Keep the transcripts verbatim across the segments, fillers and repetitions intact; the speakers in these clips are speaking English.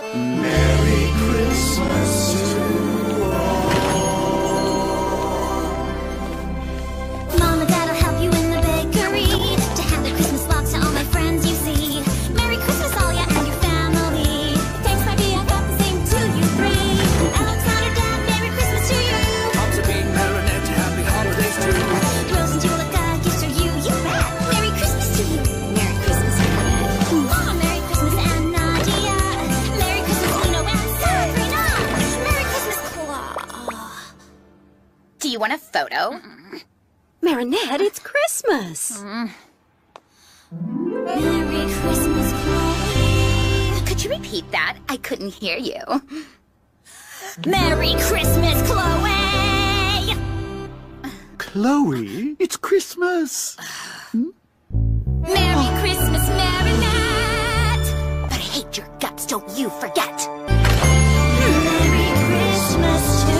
Merry Christmas to all. Mom and Dad will help you in the bakery to hand the Christmas log to all my friends you see. Merry Christmas, all ya and your family. Thanks, my dear, I got the same to you three. Alexander, Dad, Merry Christmas to you. Mom's a being Marinette, happy holidays too. Rose and Julia got gifts for you, you bet. Merry Christmas to you. Merry Christmas, Marinette. Mom, Merry Christmas, and Nadia. Merry Christmas, Lino and Sabrina. Merry Christmas, Claw. Do you want a photo? Marinette, it's Christmas. Merry Christmas, Chloe. Could you repeat that? I couldn't hear you. Merry Christmas, Chloe. Chloe, it's Christmas. Merry Christmas, Marinette. But I hate your guts, don't you forget. Merry Christmas to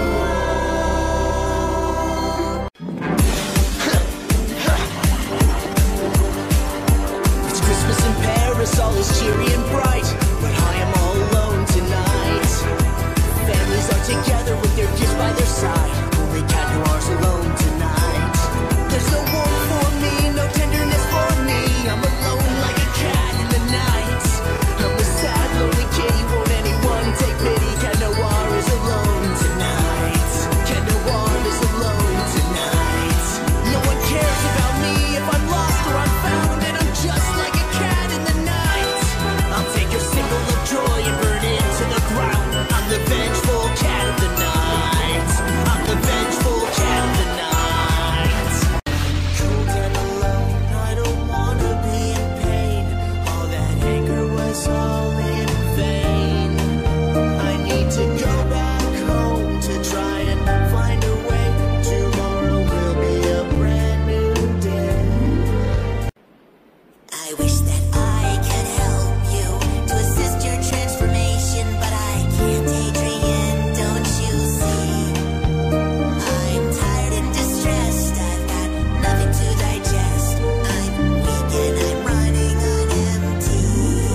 It's Christmas in Paris, all is cheery and bright, but I am all alone tonight. Families are together with their gifts by their side. Only cat noirs alone tonight. There's no warmth for me, no tenderness for me. I'm alone like a cat in the night. I'm a sad, lonely kitty. Won't anyone take pity? Cat Noir is alone tonight. Cat Noir is alone tonight. No one cares about me if I'm lost or I'm found, and I'm just like a cat in the night. I'll take your symbol of joy and burn it to the ground. I'm the vengeful cat of the night. I'm the vengeful cat of the night. Cold and alone, I don't wanna be in pain. All that anger was all in vain. I need to go back home to try and find a way. Tomorrow will be a brand new day. I wish that I could help you to assist your transformation, but I can't, Adrian, don't you see? I'm tired and distressed, I've got nothing to digest. I'm weak and I'm running on empty.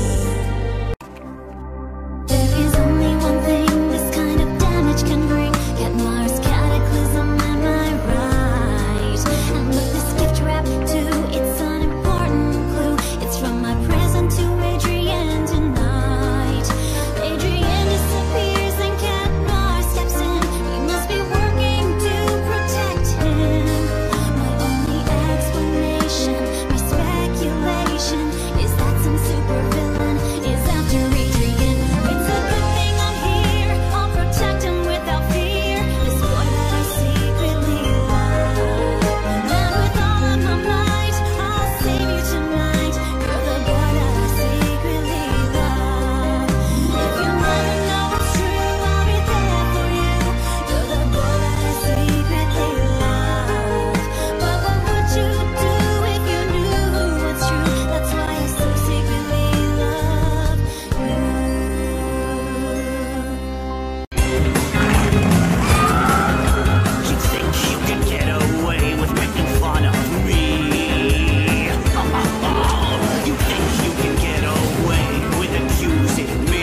There is only one thing this kind of damage can bring. Cat Noir's cataclysm, am I right? And with this gift wrapped too, it's an important clue. It's from my present to Adrian tonight. Adrian disappears and Cat Noir steps in. He must be working to protect him. My only explanation, my speculation, is that some supervillain is after Adrian. It's a good thing I'm here. I'll protect him without fear. This boy that I secretly love. And with all of my might, I'll save you tonight. You're the boy that I secretly love. If you never know it's true, I'll be there for you. You're the boy that I secretly love. But what would you do if you knew it's true? That's why I so secretly love you. You think you can get away with making fun of me? You think you can get away with accusing me?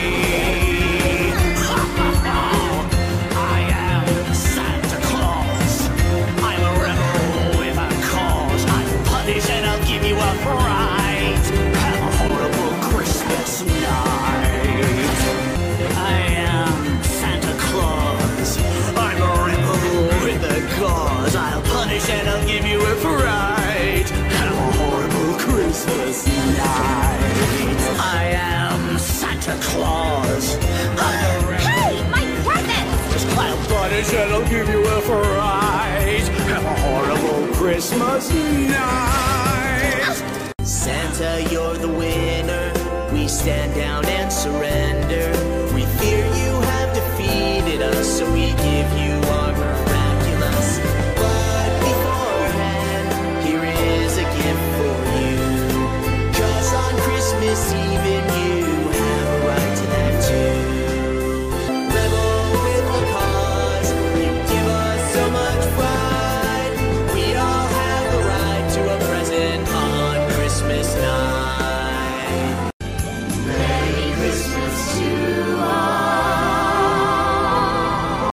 I am Santa Claus. I'm a rebel with a cause. I'll punish and I'll give you a fright. Have a horrible Christmas night. I am Santa Claus. I'm a rebel with a cause. I'll punish and I'll give you a fright. Have a horrible Christmas night. I am Santa Claus. I'm a rebel. Hey, my present! I'll punish and I'll give you a fright. Have a horrible Christmas night. Santa, you're the winner. We stand down and surrender. We fear you have defeated us, so we give